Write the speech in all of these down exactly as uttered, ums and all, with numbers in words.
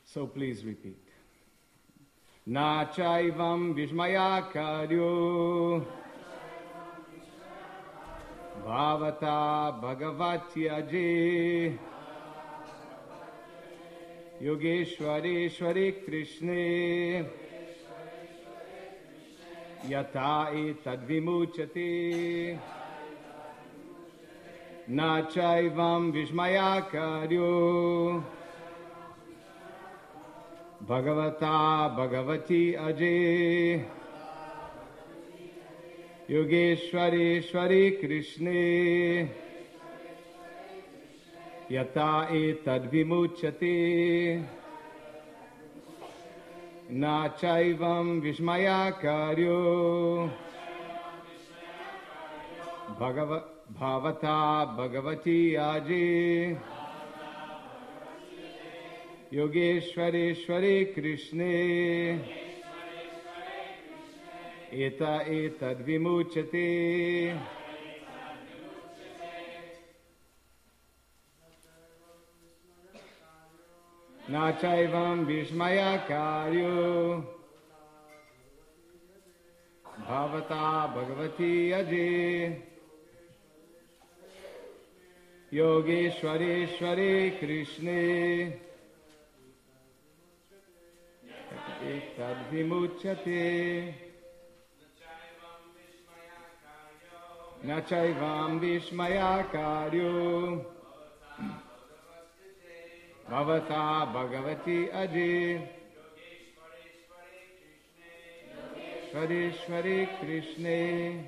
So please repeat. Na chaivam vishmaya karyo bhavata bhagavatyaje yogeshwareshware krishne yata etadvimuchyate na chaivam vishmaya karyo Bhagavata Bhagavati Aje Yogeshwareshware Krishne Yata etadvimuchyate Na chaivam vishmaya karyo Bhagavata Bhagavati Aje Yogeshwareshware Krishne Eta etadvimuchyate Na chaivam vishmaya karyo Bhavata Bhagavati Aje Yogeshwareshware Krishne Etadvimuchyate Na chaivam vishmaya karyo Bhavata Bhagavati Aje Yogeshwareshware Krishne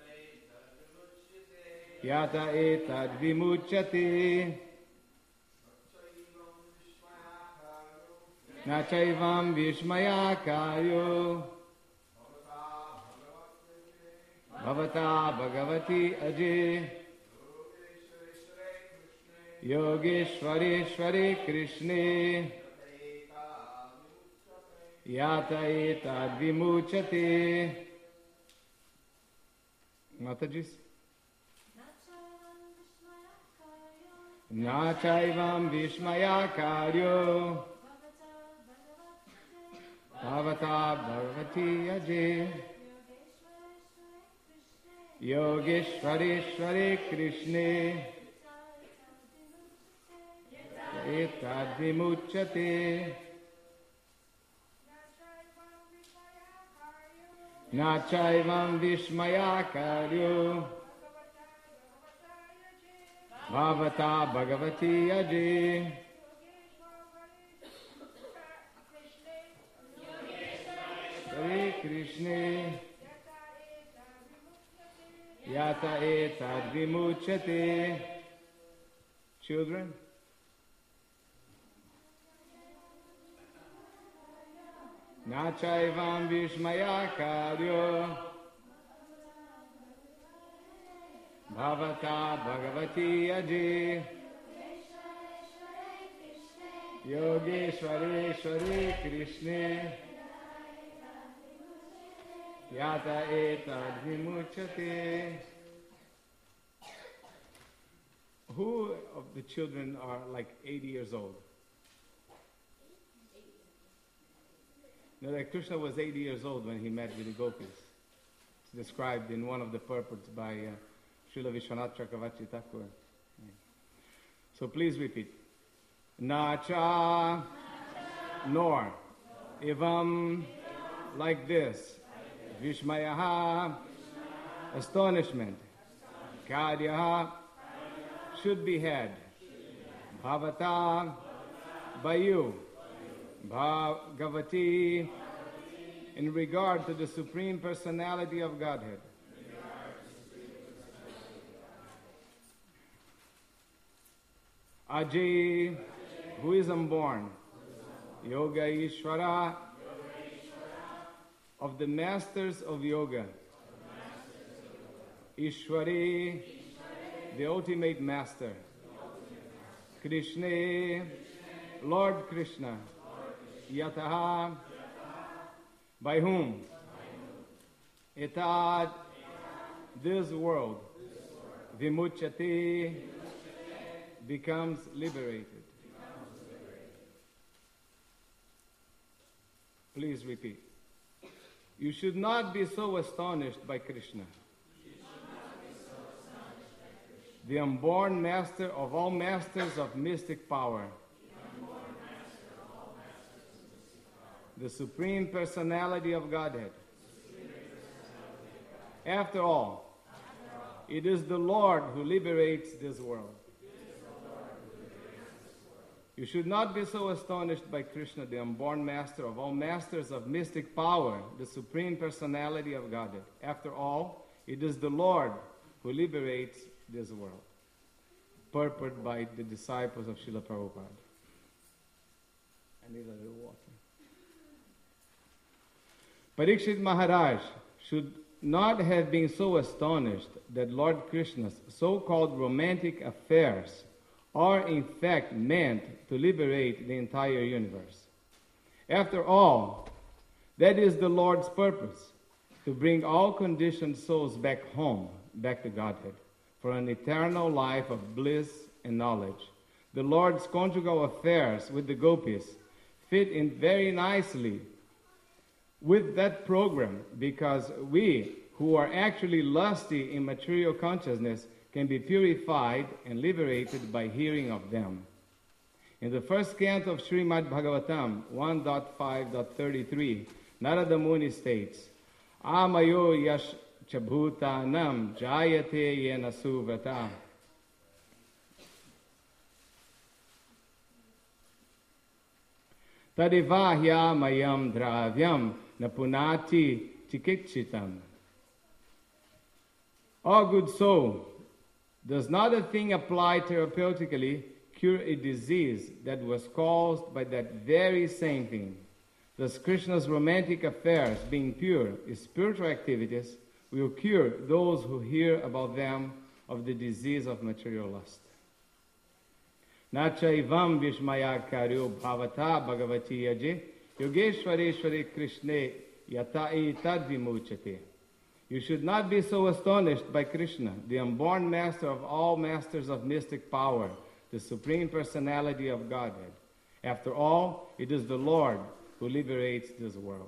Yata etadvimuchyate Na chaivam vishmaya karyo Bhavata Bhagavati Aje Yogeshwareshware Krishne Yata etadvimuchyate Mataji. Na chaivam vishmaya karyo Bhavata Bhagavati Aje Yogeshwareshware Krishne Etadvimuchyate Na chaivam vishmaya karyo Bhavata Bhagavati Aje Hare Krishna Yata etadvimuchyate. Children, Na chaivam vishmaya karyo Bhavata Bhagavati Aje Yogeshwareshware Krishne Yata etadvimuchyate. Who of the children are like eighty years old? You know that Krishna was eighty years old when he met with the gopis. It's described in one of the purports by uh, Srila Vishwanath Chakravarti Thakur. So please repeat. Nacha, nor, evam, like this. Vishmayaha, astonishment. Karyaha, should be had. Bhavata, by you. Bhagavati, in regard to the Supreme Personality of Godhead. Ajay, who is unborn. Yoga Ishvara, of the masters of yoga. Ishwari, the ultimate master. Krishna, Lord Krishna. Yataha, by whom? Etad, this world. Vimuchyate, becomes liberated. please repeat. You should not be so astonished by Krishna, the unborn master of all masters of mystic power, the Supreme Personality of Godhead. After all, it is the Lord who liberates this world. You should not be so astonished by Krishna, the unborn master of all masters of mystic power, the Supreme Personality of Godhead. After all, it is the Lord who liberates this world. Purport by the disciples of Srila Prabhupada. I need a little water. Parikshit Maharaj should not have been so astonished that Lord Krishna's so-called romantic affairs are in fact meant to liberate the entire universe. After all, that is the Lord's purpose, to bring all conditioned souls back home, back to Godhead, for an eternal life of bliss and knowledge. The Lord's conjugal affairs with the gopis fit in very nicely with that program, because we who are actually lusty in material consciousness can be purified and liberated by hearing of them. In the first canto of Srimad Bhagavatam one point five point thirty-three, Narada Muni states, Amayo yash chabhutanam jayate yena suvrata. Tadivahya mayam dravyam napunati chikichitam. O good soul, does not a thing applied therapeutically cure a disease that was caused by that very same thing? Thus Krishna's romantic affairs, being pure, his spiritual activities, will cure those who hear about them of the disease of material lust. Nachaivam vishmaya karyo bhavata bhagavati yaje yogeshwareshware krishne yatai tad vimuchate. You should not be so astonished by Krishna, the unborn master of all masters of mystic power, the Supreme Personality of Godhead. After all, it is the Lord who liberates this world.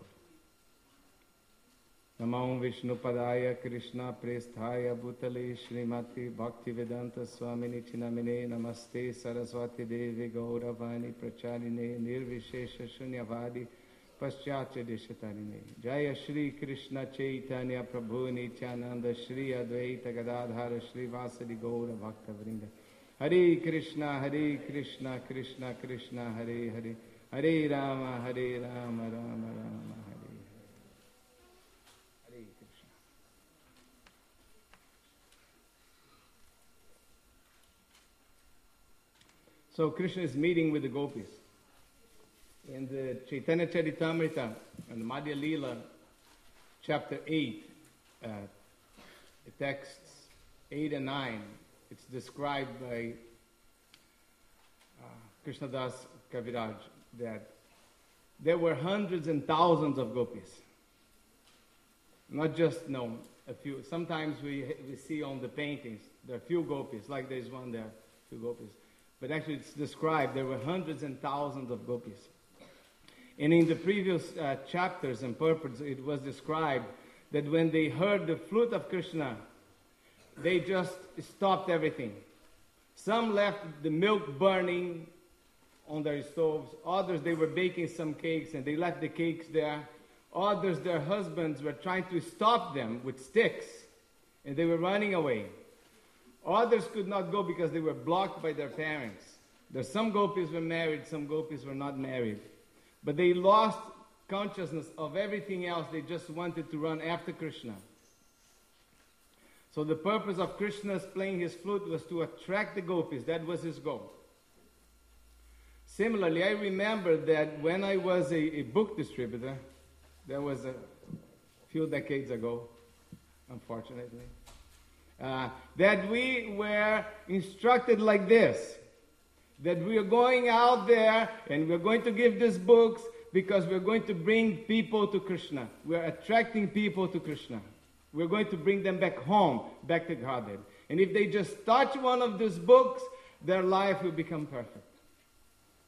Namo Vishnu Padaya Krishna Presthaya Bhutale Srimati Bhaktivedanta Swamini Chinamine Namaste Saraswati Devi Gauravani Pracharine Nirvishesha Shunyavadi Paschatya Deshatarine. Jaya Shri Krishna Chaitanya Prabhu Nityananda Shri Advaita Gadadhara Shri Vasadi Gaura Bhakta Vrinda. Hare Krishna, Hare Krishna, Krishna Krishna, Hare Hare, Hare Rama, Hare Rama, Rama Rama, Hare Hare. Hare Krishna. So Krishna is meeting with the gopis. In the Chaitanya Charitamrita and the Madhya Leela, chapter eight, uh, the texts eight and nine, it's described by uh, Krishnadas Kaviraj that there were hundreds and thousands of gopis. Not just, no, a few. Sometimes we, we see on the paintings, there are few gopis, like there's one there, few gopis. But actually it's described, there were hundreds and thousands of gopis. And in the previous uh, chapters and purports, it was described that when they heard the flute of Krishna, they just stopped everything. Some left the milk burning on their stoves. Others, they were baking some cakes and they left the cakes there. Others, their husbands were trying to stop them with sticks and they were running away. Others could not go because they were blocked by their parents. There's some gopis were married, some gopis were not married. But they lost consciousness of everything else. They just wanted to run after Krishna. So the purpose of Krishna's playing his flute was to attract the gopis. That was his goal. Similarly, I remember that when I was a, a book distributor, that was a few decades ago, unfortunately, uh, that we were instructed like this. That we are going out there and we're going to give these books because we're going to bring people to Krishna. We're attracting people to Krishna. We're going to bring them back home, back to Godhead. And if they just touch one of these books, their life will become perfect.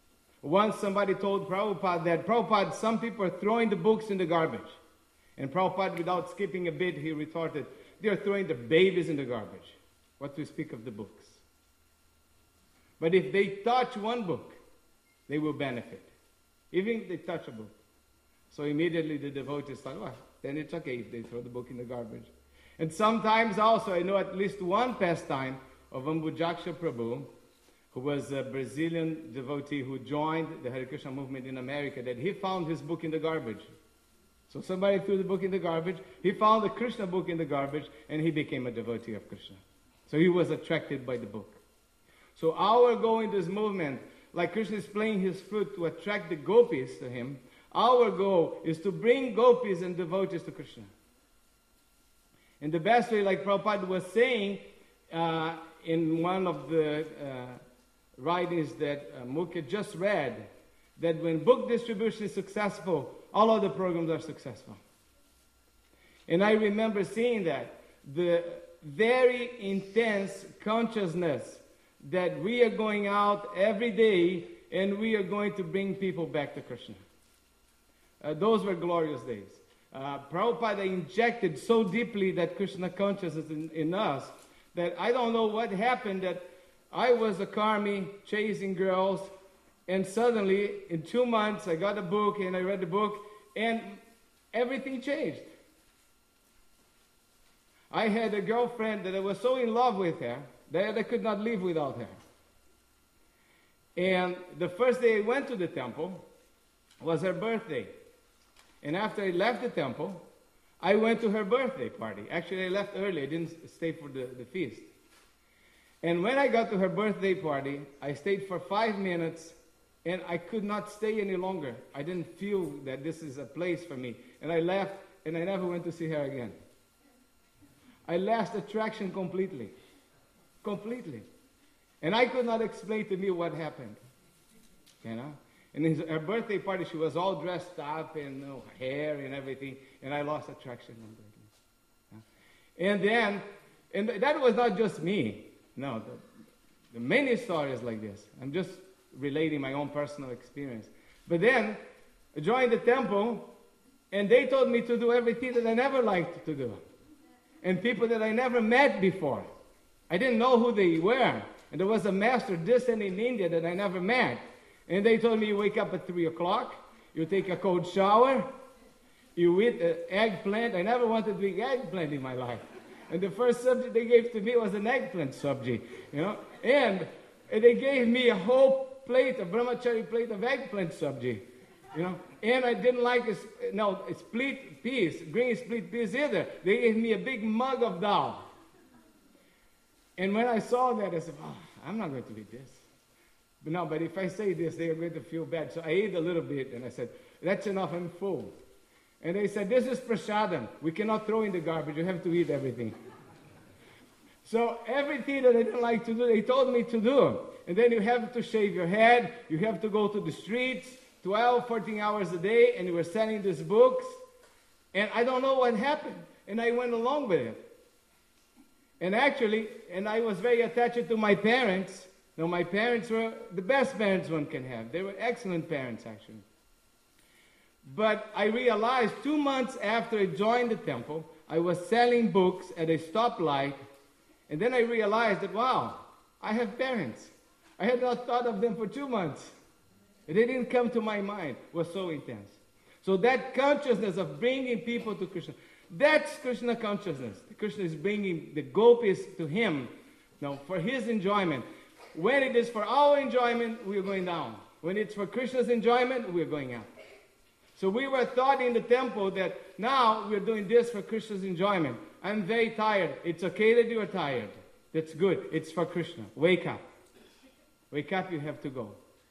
Once somebody told Prabhupada that, Prabhupada, some people are throwing the books in the garbage. And Prabhupada, without skipping a bit, he retorted, they are throwing the babies in the garbage. What to speak of the books? But if they touch one book, they will benefit. Even if they touch a book. So immediately the devotees thought, well, then it's okay if they throw the book in the garbage. And sometimes also, I know at least one pastime of Ambujaksha Prabhu, who was a Brazilian devotee who joined the Hare Krishna movement in America, that he found his book in the garbage. So somebody threw the book in the garbage, he found the Krishna book in the garbage, and he became a devotee of Krishna. So he was attracted by the book. So our goal in this movement, like Krishna is playing his flute to attract the gopis to him, our goal is to bring gopis and devotees to Krishna. And the best way, like Prabhupada was saying uh, in one of the uh, writings that uh, Mukha just read, that when book distribution is successful, all of the programs are successful. And I remember seeing that, the very intense consciousness that we are going out every day and we are going to bring people back to Krishna. Uh, those were glorious days. Uh, Prabhupada injected so deeply that Krishna consciousness in, in us that I don't know what happened, that I was a karmi chasing girls, and suddenly in two months I got a book and I read the book and everything changed. I had a girlfriend that I was so in love with her that I could not live without her. And the first day I went to the temple was her birthday. And after I left the temple, I went to her birthday party. Actually, I left early. I didn't stay for the, the feast. And when I got to her birthday party, I stayed for five minutes, and I could not stay any longer. I didn't feel that this is a place for me. And I left, and I never went to see her again. I lost attraction completely. Completely. And I could not explain to me what happened. You know? And in her birthday party, she was all dressed up and you know, hair and everything, and I lost attraction completely. Yeah? And then, and that was not just me. No, the, the many stories like this. I'm just relating my own personal experience. But then, I joined the temple, and they told me to do everything that I never liked to do. And people that I never met before. I didn't know who they were. And there was a master distant in India that I never met. And they told me, you wake up at three o'clock, you take a cold shower, you eat uh, eggplant. I never wanted to eat eggplant in my life. And the first subject they gave to me was an eggplant subject, you know. And, and they gave me a whole plate, a brahmachari plate of eggplant subject, you know. And I didn't like a, no, a split peas, green split peas either. They gave me a big mug of dal. And when I saw that, I said, oh, I'm not going to eat this. But no, but if I say this, they are going to feel bad. So I ate a little bit, and I said, that's enough, I'm full. And they said, this is prasadam. We cannot throw in the garbage. You have to eat everything. So everything that I didn't like to do, they told me to do. And then you have to shave your head. You have to go to the streets twelve, fourteen hours a day, and you were selling these books. And I don't know what happened. And I went along with it. And actually, and I was very attached to my parents. Now, my parents were the best parents one can have. They were excellent parents, actually. But I realized two months after I joined the temple, I was selling books at a stoplight. And then I realized that, wow, I have parents. I had not thought of them for two months. They didn't come to my mind. It was so intense. So that consciousness of bringing people to Krishna, that's Krishna consciousness. Krishna is bringing the gopis to him, now for his enjoyment. When it is for our enjoyment, we are going down. When it's for Krishna's enjoyment, we are going up. So we were taught in the temple that now we're doing this for Krishna's enjoyment. I'm very tired. It's okay that you are tired. That's good. It's for Krishna. Wake up. Wake up, you have to go.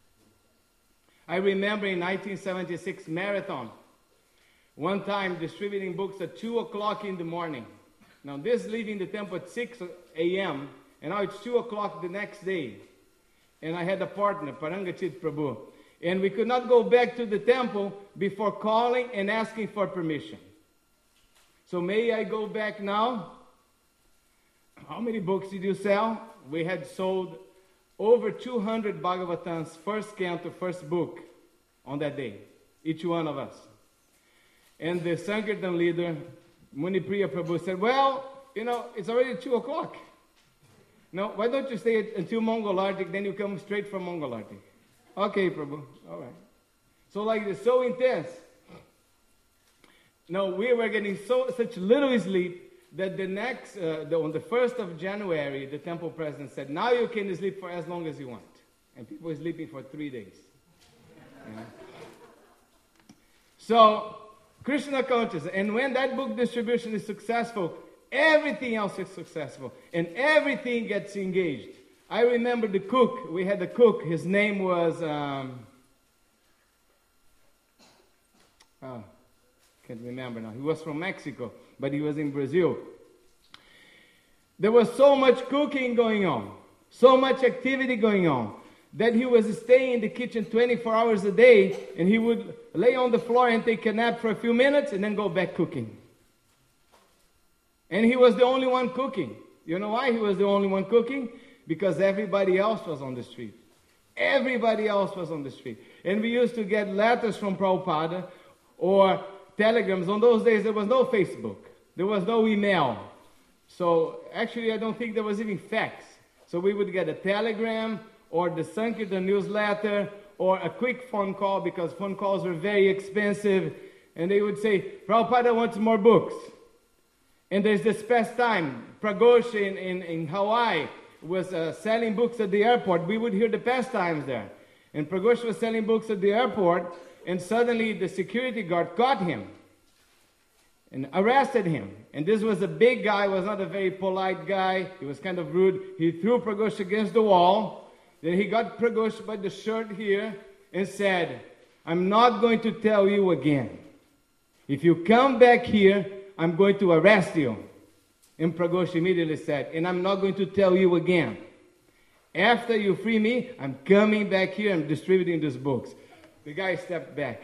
I remember in nineteen seventy-six marathon, one time distributing books at two o'clock in the morning. Now this leaving the temple at six a.m., and now it's two o'clock the next day. And I had a partner, Parangachit Prabhu. And we could not go back to the temple before calling and asking for permission. So may I go back now? How many books did you sell? We had sold over two hundred Bhagavatams, first canto, first book, on that day, each one of us. And the Sankirtan leader, Munipriya Prabhu, said, well, you know, it's already two o'clock. No, why don't you stay until Mangalartik, then you come straight from Mangalartik. Okay, Prabhu, all right. So like it's so intense. No, we were getting so such little sleep that the next, uh, the, on the first of January, the temple president said, now you can sleep for as long as you want. And people were sleeping for three days. You know? So, Krishna consciousness. And when that book distribution is successful, everything else is successful. And everything gets engaged. I remember the cook. We had a cook. His name was... Um, oh, can't remember now. He was from Mexico, but he was in Brazil. There was so much cooking going on, so much activity going on, that he was staying in the kitchen twenty-four hours a day, and he would lay on the floor and take a nap for a few minutes and then go back cooking. And he was the only one cooking. You know why he was the only one cooking? Because everybody else was on the street. Everybody else was on the street. And we used to get letters from Prabhupada or telegrams. On those days, there was no Facebook. There was no email. So actually, I don't think there was even fax. So we would get a telegram or the Sankirtan newsletter or a quick phone call, because phone calls were very expensive. And they would say, Prabhupada wants more books. And there's this past time, Pragosh in, in, in Hawaii was uh, selling books at the airport. We would hear the pastimes there. And Pragosh was selling books at the airport, and suddenly the security guard caught him and arrested him. And this was a big guy, was not a very polite guy. He was kind of rude. He threw Pragosh against the wall. Then he got Pragosh by the shirt here and said, I'm not going to tell you again. If you come back here, I'm going to arrest you. And Pragosh immediately said, and I'm not going to tell you again. After you free me, I'm coming back here and distributing these books. The guy stepped back.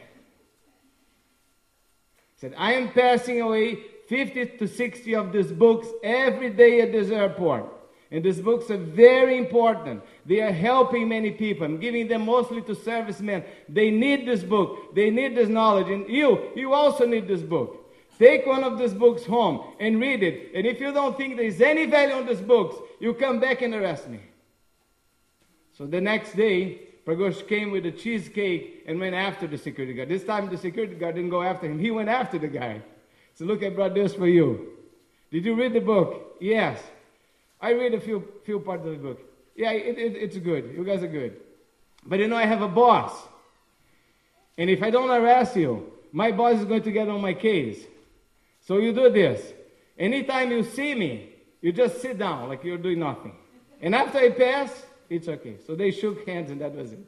Said, I am passing away fifty to sixty of these books every day at this airport. And these books are very important. They are helping many people. I'm giving them mostly to servicemen. They need this book. They need this knowledge. And you, you also need this book. Take one of these books home and read it. And if you don't think there is any value on these books, you come back and arrest me. So the next day, Pragosh came with a cheesecake and went after the security guard. This time the security guard didn't go after him. He went after the guy. So look, I brought this for you. Did you read the book? Yes. I read a few few parts of the book. Yeah, it, it, it's good. You guys are good. But you know, I have a boss. And if I don't arrest you, my boss is going to get on my case. So you do this. Anytime you see me, you just sit down like you're doing nothing. And after I pass, it's okay. So they shook hands and that was it.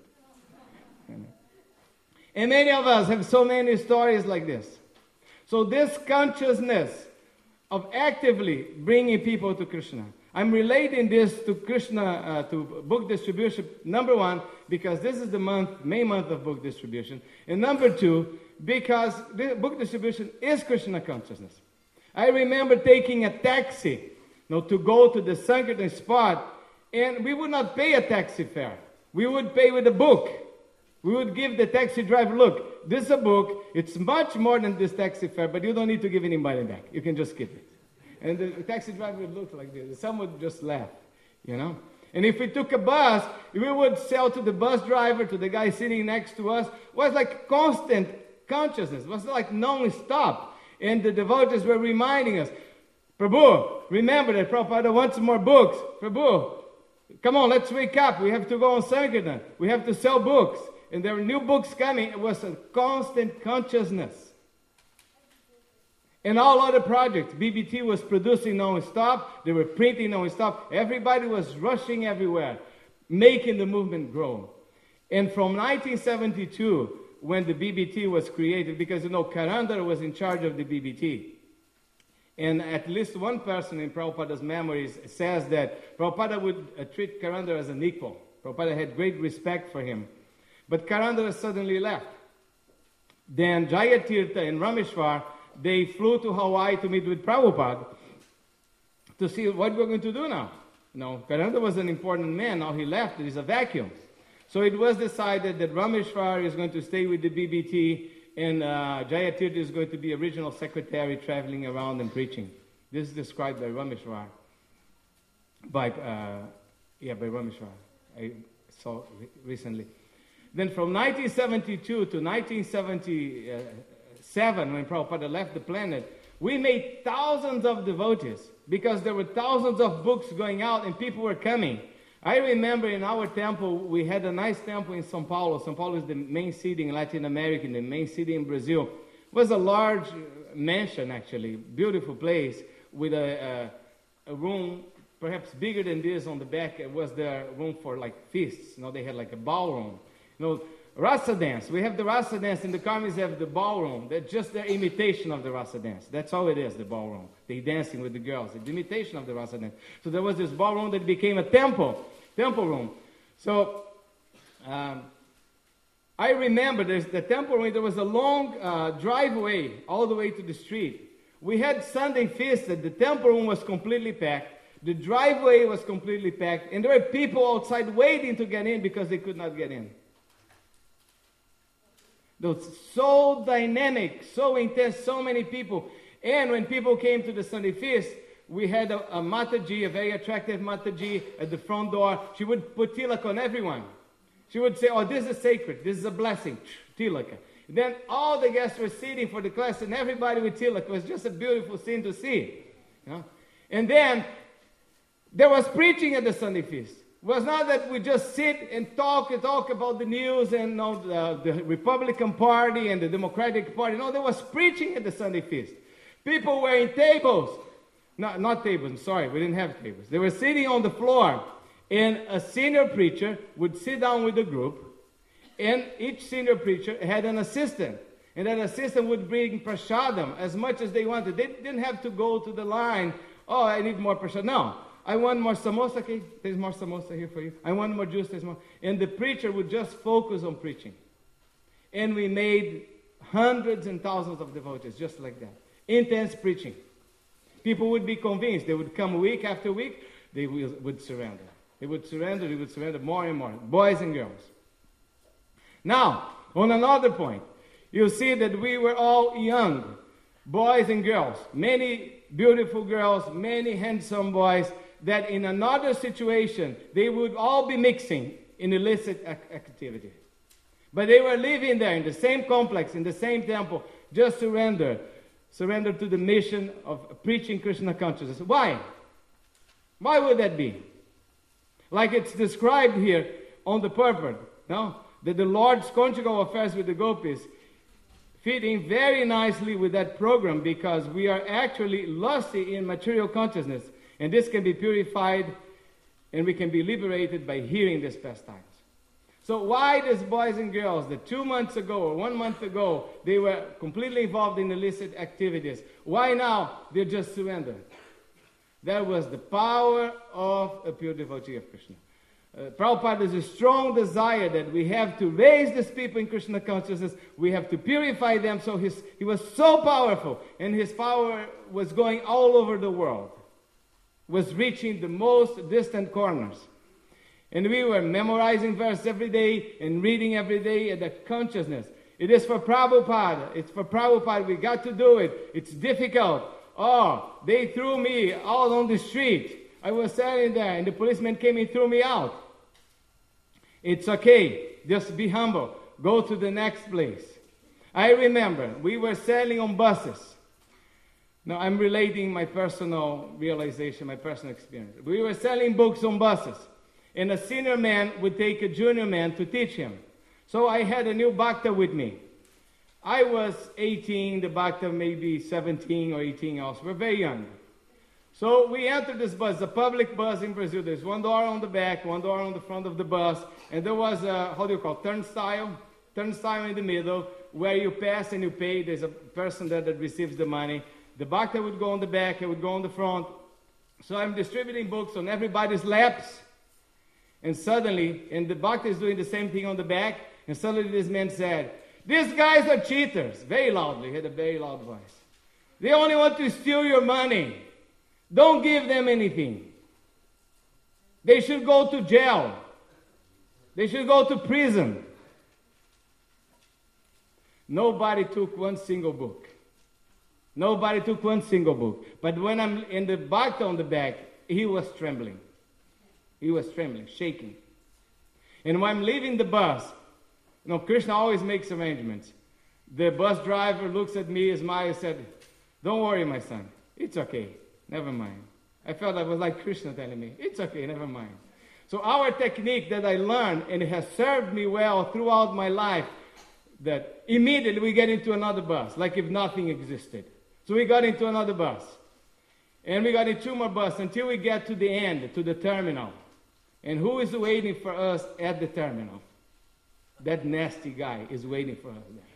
And many of us have so many stories like this. So this consciousness of actively bringing people to Krishna. I'm relating this to Krishna, uh, to book distribution, number one, because this is the month, May month of book distribution. And number two, because the book distribution is Krishna consciousness. I remember taking a taxi, you know, to go to the Sankirtan spot, and we would not pay a taxi fare. We would pay with a book. We would give the taxi driver, look, this is a book. It's much more than this taxi fare, but you don't need to give any money back. You can just keep it. And the taxi driver would look like this. Some would just laugh, you know. And if we took a bus, we would sell to the bus driver, to the guy sitting next to us. It was like constant consciousness. It was like non-stop. And the devotees were reminding us, Prabhu, remember that Prabhupada wants more books. Prabhu, come on, let's wake up. We have to go on Sankirtan. We have to sell books. And there were new books coming. It was a constant consciousness. And all other projects, B B T was producing non-stop. They were printing non-stop. Everybody was rushing everywhere, making the movement grow. And from nineteen seventy-two, when the B B T was created, because, you know, Karandar was in charge of the B B T. And at least one person in Prabhupada's memories says that Prabhupada would uh, treat Karandar as an equal. Prabhupada had great respect for him. But Karandar suddenly left. Then Jayatirtha and Rameshwar, they flew to Hawaii to meet with Prabhupada to see what we're going to do now. You know, Karanda was an important man. Now he left. There is a vacuum. So it was decided that Rameshwar is going to stay with the B B T, and uh, Jayatirtha is going to be a regional secretary traveling around and preaching. This is described by Rameshwar. By, uh, yeah, by Rameshwar. I saw re- recently. Then from nineteen seventy-two to nineteen seventy-seven, when Prabhupada left the planet, we made thousands of devotees because there were thousands of books going out and people were coming. I remember in our temple, we had a nice temple in São Paulo. São Paulo is the main city in Latin America, the main city in Brazil. It was a large mansion, actually, beautiful place with a, a, a room perhaps bigger than this on the back. It was the room for like feasts. You know, they had like a ballroom. You know, Rasa dance. We have the Rasa dance, and the Karmis have the ballroom. That's just their imitation of the Rasa dance. That's all it is, the ballroom. They dancing with the girls. It's the imitation of the Rasa dance. So there was this ballroom that became a temple, temple room. So um, I remember there's the temple room. There was a long uh, driveway all the way to the street. We had Sunday feast that the temple room was completely packed. The driveway was completely packed. And there were people outside waiting to get in because they could not get in. It was so dynamic, so intense, so many people. And when people came to the Sunday feast, we had a, a Mataji, a very attractive Mataji at the front door. She would put tilak on everyone. She would say, oh, this is sacred, this is a blessing, tilak. Then all the guests were sitting for the class and everybody with tilak. It was just a beautiful scene to see. You know? And then there was preaching at the Sunday feast. It was not that we just sit and talk and talk about the news and you know, the, the Republican Party and the Democratic Party. No, there was preaching at the Sunday feast. People were in tables. No, not tables, I'm sorry, we didn't have tables. They were sitting on the floor, and a senior preacher would sit down with the group, and each senior preacher had an assistant. And that assistant would bring prasadam as much as they wanted. They didn't have to go to the line, oh, I need more prasadam. No. I want more samosa, okay? There's more samosa here for you. I want more juice, there's more. And the preacher would just focus on preaching. And we made hundreds and thousands of devotees just like that. Intense preaching. People would be convinced. They would come week after week. They would surrender. They would surrender. They would surrender more and more. Boys and girls. Now, on another point, you see that we were all young. Boys and girls. Many beautiful girls. Many handsome boys. That in another situation, they would all be mixing in illicit ac- activity. But they were living there in the same complex, in the same temple, just surrender. Surrender to the mission of preaching Krishna consciousness. Why? Why would that be? Like it's described here on the purport, no? That the Lord's conjugal affairs with the gopis fit in very nicely with that program because we are actually lusty in material consciousness. And this can be purified and we can be liberated by hearing these pastimes. So why these boys and girls that two months ago or one month ago, they were completely involved in illicit activities, why now they just surrendered? That was the power of a pure devotee of Krishna. Uh, Prabhupada has a strong desire that we have to raise these people in Krishna consciousness. We have to purify them. So his, he was so powerful, and his power was going all over the world, was reaching the most distant corners. And we were memorizing verse every day and reading every day at the consciousness. It is for Prabhupada. It's for Prabhupada. We got to do it. It's difficult. Oh, they threw me out on the street. I was standing there and the policeman came and threw me out. It's okay. Just be humble. Go to the next place. I remember we were sailing on buses. Now I'm relating my personal realization, my personal experience. We were selling books on buses. And a senior man would take a junior man to teach him. So I had a new bhakta with me. I was eighteen, the bhakta maybe seventeen or eighteen also. We're very young. So we entered this bus, a public bus in Brazil. There's one door on the back, one door on the front of the bus. And there was a, how do you call it, turnstile? Turnstile in the middle where you pass and you pay. There's a person there that receives the money. The bhakta would go on the back, it would go on the front. So I'm distributing books on everybody's laps. And suddenly, and the bhakta is doing the same thing on the back, and suddenly this man said, "These guys are cheaters," very loudly, he had a very loud voice. "They only want to steal your money. Don't give them anything." They should go to jail. They should go to prison. Nobody took one single book. Nobody took one single book. But when I'm in the bhakta on the back, he was trembling. He was trembling, shaking. And when I'm leaving the bus, you know, Krishna always makes arrangements. The bus driver looks at me, smiles, and said, "Don't worry, my son. It's okay. Never mind." I felt I was like Krishna telling me, "It's okay, never mind." So our technique that I learned, and it has served me well throughout my life, that immediately we get into another bus, like if nothing existed. So we got into another bus. And we got into two more buses until we get to the end, to the terminal. And who is waiting for us at the terminal? That nasty guy is waiting for us there.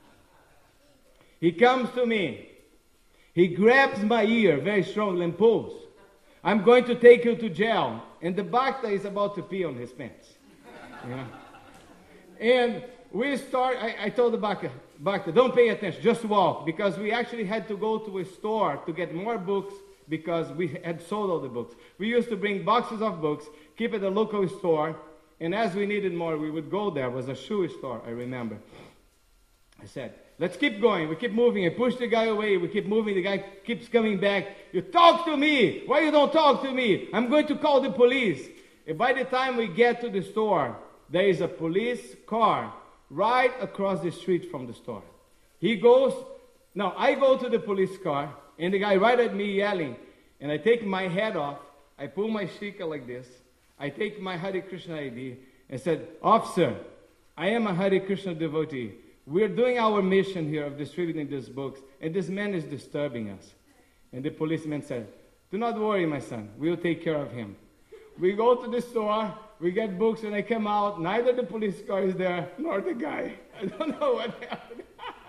He comes to me. He grabs my ear very strongly and pulls. "I'm going to take you to jail." And the bhakta is about to pee on his pants. You know? And we start, I, I told the bhakta, bhakta, "Don't pay attention, just walk." Because we actually had to go to a store to get more books because we had sold all the books. We used to bring boxes of books, keep at a local store, and as we needed more, we would go there. It was a shoe store, I remember. I said, "Let's keep going." We keep moving. I push the guy away. We keep moving. The guy keeps coming back. "You talk to me. Why you don't talk to me? I'm going to call the police." And by the time we get to the store, there is a police car right across the street from the store. He goes, now I go to the police car, and the guy right at me yelling, and I take my head off. I pull my shika like this. I take my Hare Krishna I D and said, "Officer, I am a Hare Krishna devotee. We're doing our mission here of distributing these books, and this man is disturbing us." And the policeman said, "Do not worry, my son. We'll take care of him." We go to the store, we get books, and I come out. Neither the police car is there, nor the guy. I don't know what happened.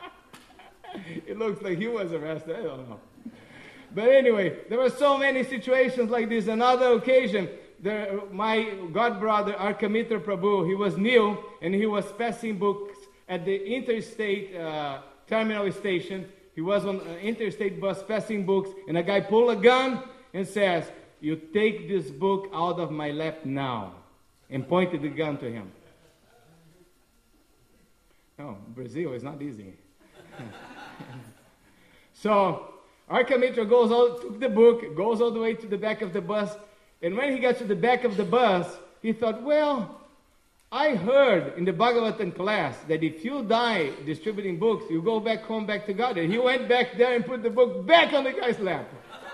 It looks like he was arrested. I don't know. But anyway, there were so many situations like this. Another occasion, there, my godbrother, Arkamitra Prabhu, he was new, and he was passing books at the interstate uh, terminal station. He was on an interstate bus passing books, and a guy pulled a gun and says, "You take this book out of my lap now," and pointed the gun to him. No, Brazil is not easy. So Arkamitra goes out, took the book, goes all the way to the back of the bus, and when he gets to the back of the bus, he thought, well, I heard in the Bhagavatam class that if you die distributing books, you go back home, back to God. And he went back there and put the book back on the guy's lap.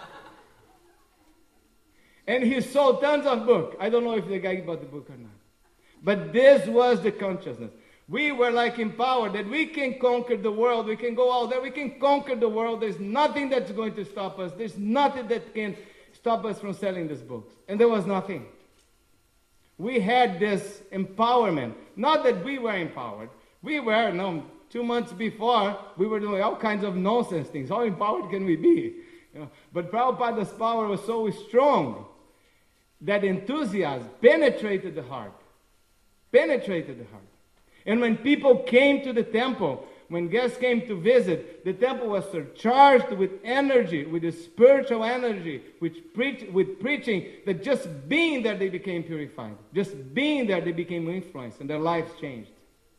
And he sold tons of books. I don't know if the guy bought the book or not. But this was the consciousness. We were like empowered that we can conquer the world. We can go out there. We can conquer the world. There's nothing that's going to stop us. There's nothing that can stop us from selling these books. And there was nothing. We had this empowerment. Not that we were empowered. We were, no, two months before, we were doing all kinds of nonsense things. How empowered can we be? You know, but Prabhupada's power was so strong that enthusiasm penetrated the heart. Penetrated the heart. And when people came to the temple, when guests came to visit, the temple was surcharged with energy, with a spiritual energy, which preach, with preaching, that just being there they became purified. Just being there they became influenced and their lives changed.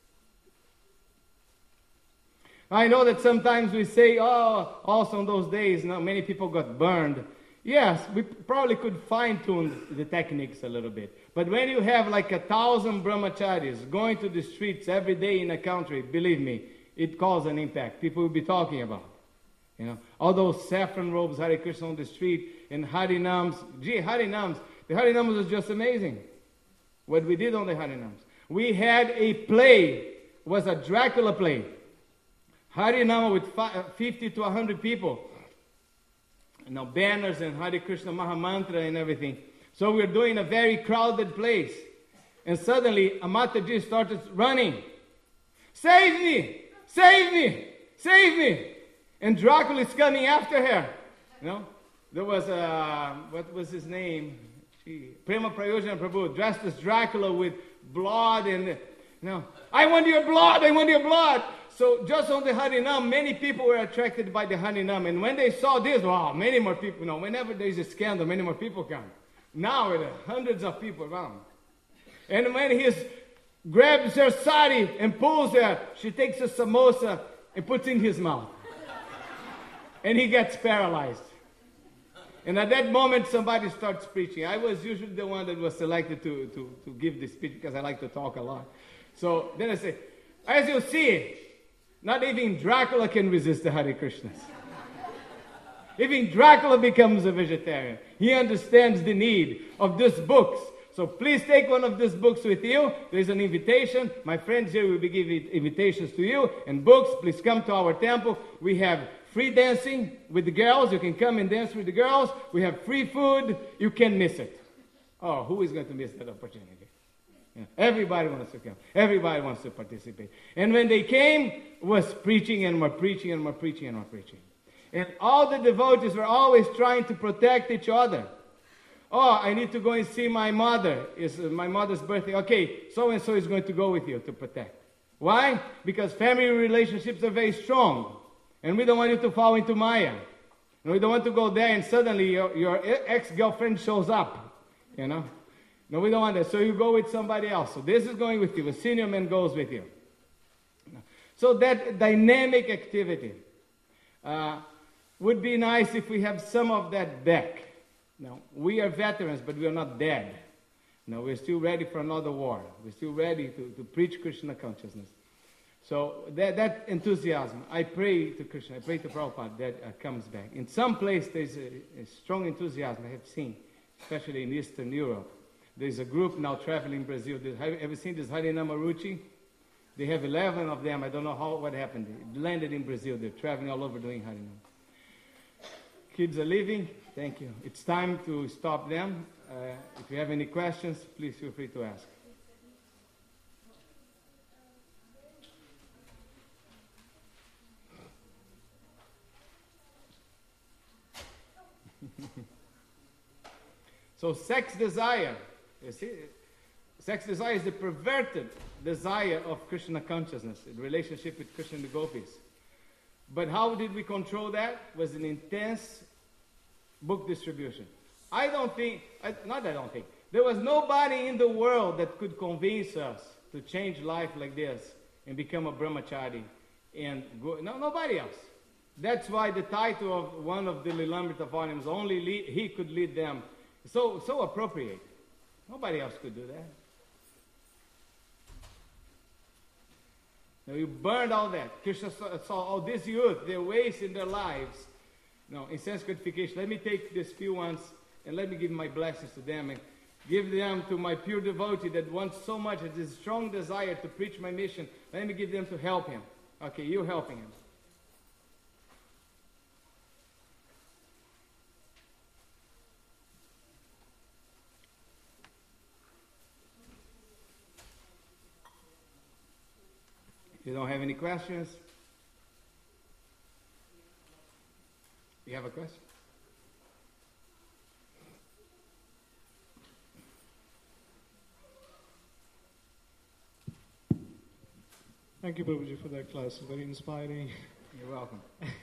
I know that sometimes we say, oh, also in those days, you know, many people got burned. Yes, we probably could fine-tune the techniques a little bit. But when you have like a thousand brahmacharis going to the streets every day in a country, believe me, it causes an impact. People will be talking about it. You know, all those saffron robes, Hare Krishna on the street, and Harinams. Gee, Harinams. The Harinams was just amazing. What we did on the Harinams. We had a play. It was a Dracula play. Harinama with fifty to one hundred people. You know, banners and Hare Krishna Mahamantra and everything. So we were doing a very crowded place. And suddenly, Amataji started running. Save me! Save me! Save me! And Dracula is coming after her. You know? There was a, what was his name? Gee, Prema Prayojana Prabhu, dressed as Dracula with blood and, you know, I want your blood, I want your blood. So just on the Harinam, many people were attracted by the Harinam. And when they saw this, wow, many more people, you know, whenever there's a scandal, many more people come. Now there are hundreds of people around. And when he grabs her sari and pulls her, she takes a samosa and puts in his mouth. And he gets paralyzed. And at that moment, somebody starts preaching. I was usually the one that was selected to, to, to give the speech because I like to talk a lot. So then I say, as you see, not even Dracula can resist the Hare Krishnas. Even Dracula becomes a vegetarian. He understands the need of these books. So please take one of these books with you. There's an invitation. My friends here will be giving invitations to you and books. Please come to our temple. We have free dancing with the girls. You can come and dance with the girls. We have free food. You can't miss it. Oh, who is going to miss that opportunity? Yeah. Everybody wants to come. Everybody wants to participate. And when they came, was preaching and more preaching and more preaching and more preaching. And all the devotees were always trying to protect each other. Oh, I need to go and see my mother. It's my mother's birthday. Okay, so-and-so is going to go with you to protect. Why? Because family relationships are very strong. And we don't want you to fall into Maya. And we don't want to go there and suddenly your, your ex-girlfriend shows up. You know? No, we don't want that. So you go with somebody else. So this is going with you. A senior man goes with you. So that dynamic activity uh, would be nice if we have some of that back. Now, we are veterans, but we are not dead. No, we're still ready for another war. We're still ready to, to preach Krishna consciousness. So that, that enthusiasm, I pray to Krishna, I pray to Prabhupada that uh, comes back. In some place, there's a, a strong enthusiasm I have seen, especially in Eastern Europe. There's a group now traveling in Brazil. Have you ever seen this Harinama Ruchi? They have eleven of them. I don't know how what happened. They landed in Brazil. They're traveling all over doing Harinama. Kids are leaving. Thank you. It's time to stop them. Uh, if you have any questions, please feel free to ask. So sex desire, you see, sex desire is the perverted desire of Krishna consciousness, in relationship with Krishna and the gopis. But how did we control that? Was an intense book distribution. I don't think, I, not I don't think, there was nobody in the world that could convince us to change life like this and become a brahmachari and go, no, nobody else. That's why the title of one of the Lilamrita volumes, only lead, he could lead them, so, so appropriate. Nobody else could do that. Now you burned all that. Krishna saw, saw all this youth, they're wasting their lives. No, in sense gratification. Let me take these few ones and let me give my blessings to them and give them to my pure devotee that wants so much, has this strong desire to preach my mission. Let me give them to help him. Okay, you helping him. If you don't have any questions, you have a question? Thank you, Prabhuji, for that class. Very inspiring. You're welcome.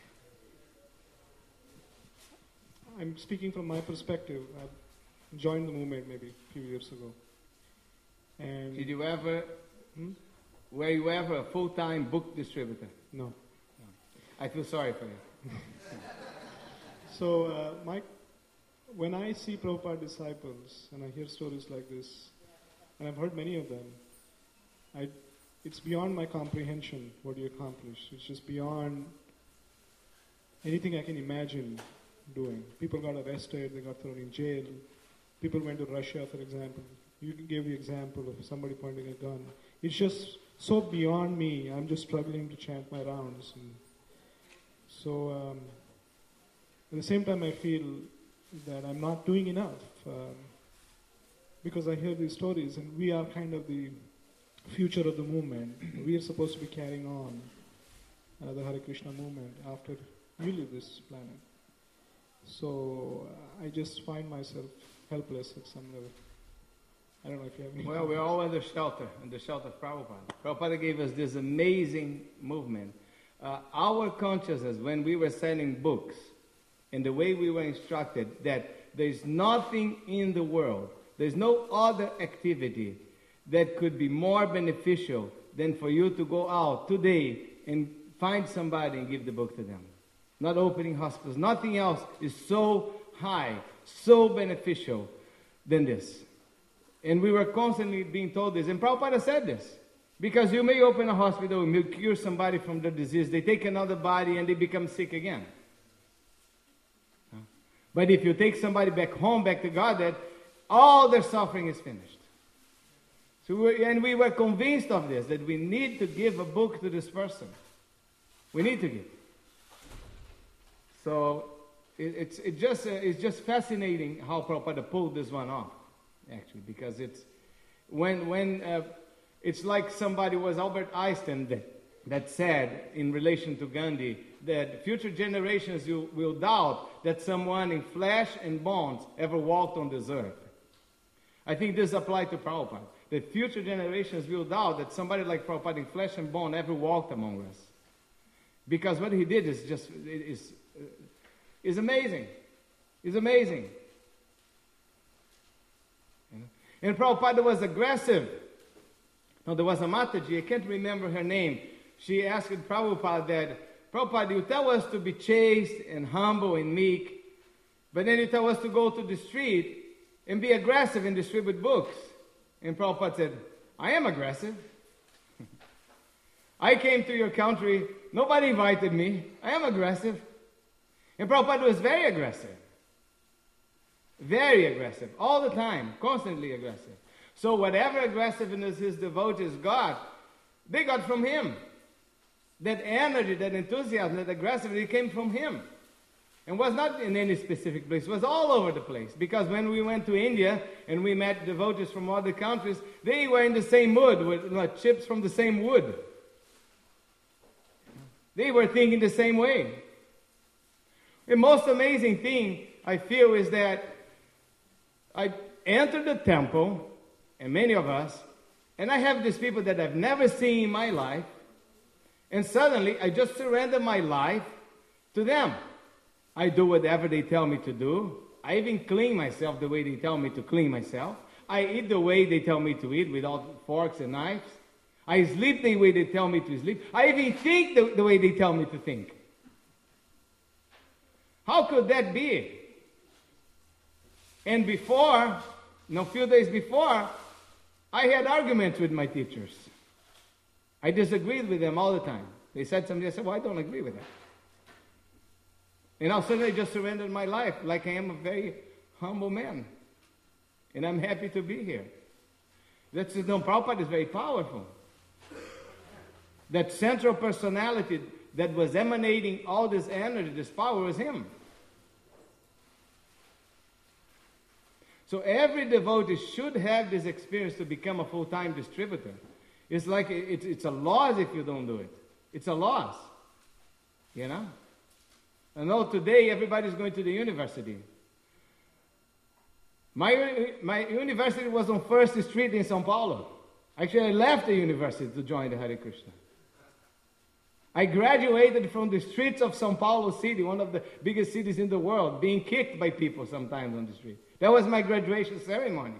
I'm speaking from my perspective. I joined the movement maybe a few years ago. And Did you ever, hmm? were you ever a full-time book distributor? No. No. I feel sorry for you. So, uh, Mike, when I see Prabhupada disciples and I hear stories like this, and I've heard many of them, I, it's beyond my comprehension what you accomplished. It's just beyond anything I can imagine doing. People got arrested, they got thrown in jail. People went to Russia, for example. You gave the example of somebody pointing a gun. It's just so beyond me. I'm just struggling to chant my rounds. And so, um, at the same time, I feel that I'm not doing enough um, because I hear these stories, and we are kind of the future of the movement. We are supposed to be carrying on uh, the Hare Krishna movement after you leave this planet. So uh, I just find myself helpless at some level. I don't know if you have any. Well, we're all under shelter, under shelter of Prabhupada. Prabhupada gave us this amazing movement. Uh, our consciousness, when we were selling books, and the way we were instructed, that there's nothing in the world, there's no other activity that could be more beneficial than for you to go out today and find somebody and give the book to them. Not opening hospitals. Nothing else is so high, so beneficial than this. And we were constantly being told this. And Prabhupada said this. Because you may open a hospital and you cure somebody from their disease. They take another body and they become sick again. But if you take somebody back home, back to God, that all their suffering is finished. So we, and we were convinced of this, that we need to give a book to this person. We need to give. So it, it's it just uh, it's just fascinating how Prabhupada pulled this one off, actually, because it's when when uh, it's like somebody was Albert Einstein that, that said in relation to Gandhi that future generations will, will doubt that someone in flesh and bones ever walked on this earth. I think this applies to Prabhupada. That future generations will doubt that somebody like Prabhupada in flesh and bone ever walked among us. Because what he did is just is is amazing. It's amazing. You know? And Prabhupada was aggressive. No, there was a Mataji, I can't remember her name. She asked Prabhupada that, Prabhupada, you tell us to be chaste and humble and meek, but then you tell us to go to the street and be aggressive and distribute books. And Prabhupada said, I am aggressive. I came to your country, nobody invited me, I am aggressive. And Prabhupada was very aggressive. Very aggressive, all the time, constantly aggressive. So whatever aggressiveness his devotees got, they got from him. That energy, that enthusiasm, that aggressivity came from him. And was not in any specific place, it was all over the place. Because when we went to India and we met devotees from other countries, they were in the same mood, with like, chips from the same wood. They were thinking the same way. The most amazing thing I feel is that I entered the temple, and many of us, and I have these people that I've never seen in my life, and suddenly I just surrender my life to them. I do whatever they tell me to do. I even clean myself the way they tell me to clean myself. I eat the way they tell me to eat without forks and knives. I sleep the way they tell me to sleep. I even think the, the way they tell me to think. How could that be? And before, you know, a few days before, I had arguments with my teachers. I disagreed with them all the time. They said something, I said, well, I don't agree with that. And all of a sudden I just surrendered my life like I am a very humble man. And I'm happy to be here. That's, you know, Prabhupada is very powerful. That central personality that was emanating all this energy, this power, was him. So every devotee should have this experience to become a full-time distributor. It's like it's, it's a loss if you don't do it. It's a loss. You know? I know today everybody's going to the university. My, my university was on First Street in São Paulo. Actually, I left the university to join the Hare Krishna. I graduated from the streets of São Paulo City, one of the biggest cities in the world, being kicked by people sometimes on the street. That was my graduation ceremony.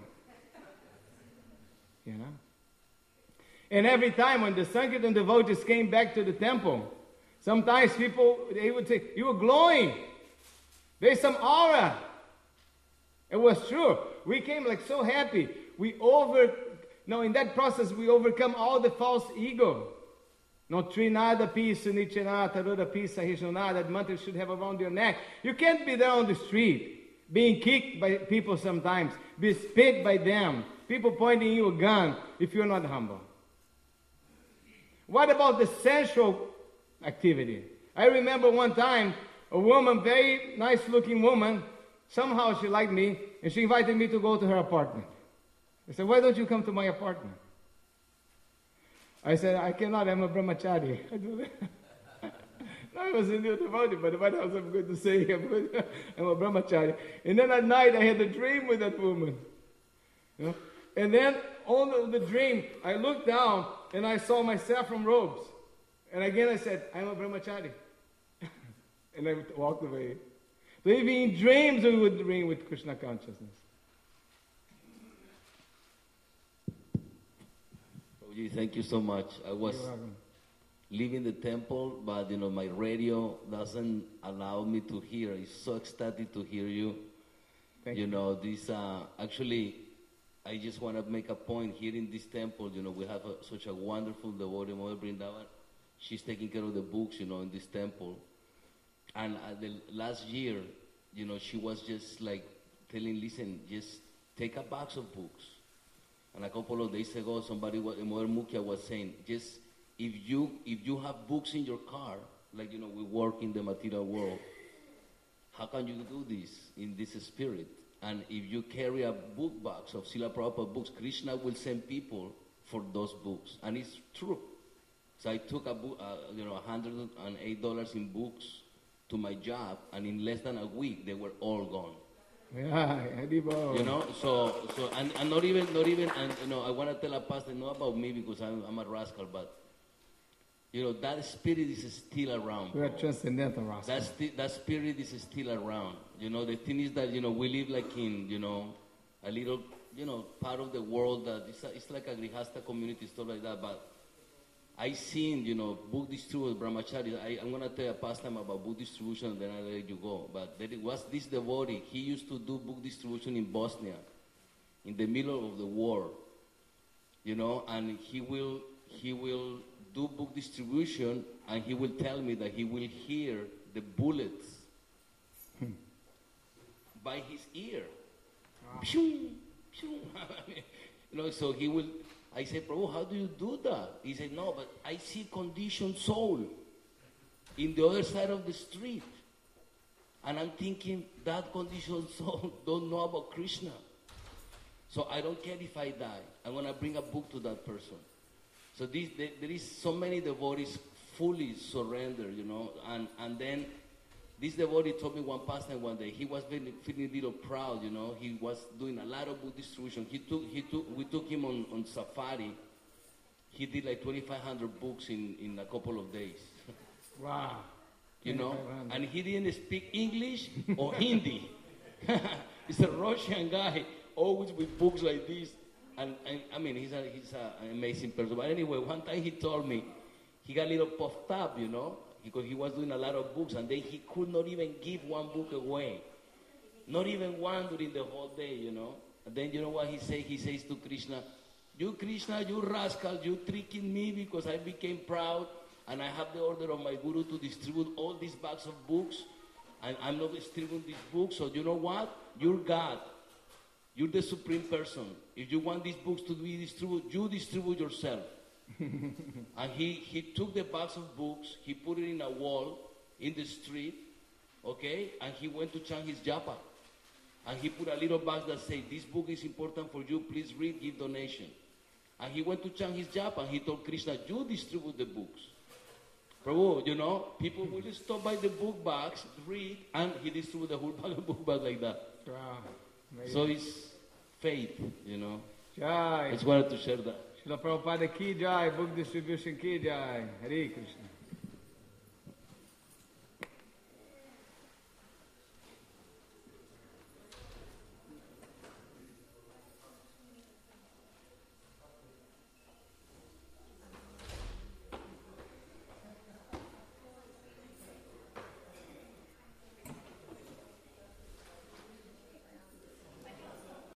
You know? And every time when the Sankirtan devotees came back to the temple, sometimes people, they would say, you were glowing. There's some aura. It was true. We came like so happy. We over, no, in that process we overcome all the false ego. No, Trinada Peace, Sunichanata, Taruda Peace, Sahishnunada, that mantra you should have around your neck. You can't be there on the street, being kicked by people sometimes, be spit by them, people pointing you a gun if you're not humble. What about the sensual activity? I remember one time, a woman, very nice looking woman, somehow she liked me, and she invited me to go to her apartment. I said, why don't you come to my apartment? I said, I cannot, I'm a brahmachari. I do that. No, I was a new devotee, but what else I'm going to say? I'm, I'm a brahmachari. And then at night I had a dream with that woman. You know? And then on the, the dream, I looked down and I saw my saffron robes. And again I said, I'm a brahmachari. And I walked away. Maybe in dreams we would ring with Krishna consciousness. Prabhuji, thank you so much. I was You're welcome. leaving the temple, but you know my radio doesn't allow me to hear. It's so ecstatic to hear you. Thank you you. know, this uh, actually, I just want to make a point here in this temple. You know, we have a, such a wonderful devotee, Mother Brindavan. She's taking care of the books, you know, in this temple. And uh, the last year, you know, she was just like telling, listen, just take a box of books. And a couple of days ago, somebody, was, Mother Mukhya was saying, just if you if you have books in your car, like, you know, we work in the material world, how can you do this in this spirit? And if you carry a book box of Srila Prabhupada books, Krishna will send people for those books. And it's true. So I took a book, uh, you know, one hundred eight dollars in books to my job, and in less than a week, they were all gone. Yeah, Haribo. You know, so, so and, and not even, not even, and you know, I want to tell a pastor, not about me because I'm, I'm a rascal, but, you know, that spirit is still around. We are bro. transcendental, Rasta. That, sti- that spirit is still around. You know, the thing is that, you know, we live like in, you know, a little, you know, part of the world that it's, a, it's like a Grihasta community, stuff like that, but I seen, you know, book distributors, brahmacharis. I, I'm going to tell you a pastime about book distribution, and then I'll let you go. But there was this devotee. He used to do book distribution in Bosnia, in the middle of the war, you know, and he will, he will do book distribution, and he will tell me that he will hear the bullets by his ear. Pew, pew. You know, so he will, I said, Prabhu, how do you do that? He said, no, but I see conditioned soul in the other side of the street. And I'm thinking, that conditioned soul don't know about Krishna. So I don't care if I die. I'm going to bring a book to that person. So this, there, there is so many devotees fully surrendered, you know. And, and then this devotee told me one pastor one day, he was feeling, feeling a little proud, you know. He was doing a lot of book distribution. He took, he took, we took him on, on safari. He did like twenty-five hundred books in, in a couple of days. Wow. You know, and he didn't speak English or Hindi. He's a Russian guy, always with books like this. And, and I mean, he's, a, he's a, an amazing person. But anyway, one time he told me, he got a little puffed up, you know, because he was doing a lot of books, and then he could not even give one book away. Not even one during the whole day, you know. And then you know what he says? He says to Krishna, you Krishna, you rascal, you tricking me because I became proud, and I have the order of my guru to distribute all these bags of books, and I'm not distributing these books, so you know what? You're God. You're the supreme person. If you want these books to be distributed, you distribute yourself. And he, he took the box of books, he put it in a wall in the street, okay? And he went to chant his japa. And he put a little box that said, this book is important for you, please read, give donation. And he went to chant his japa, and he told Krishna, you distribute the books. Prabhu, you know, people will stop by the book box, read, and he distributed the whole bag of book bag like that. Wow. Amazing. So it's faith, you know. Jai. I just wanted to share that. Srila Prabhupada ki jai, book distribution ki jai. Hare Krishna.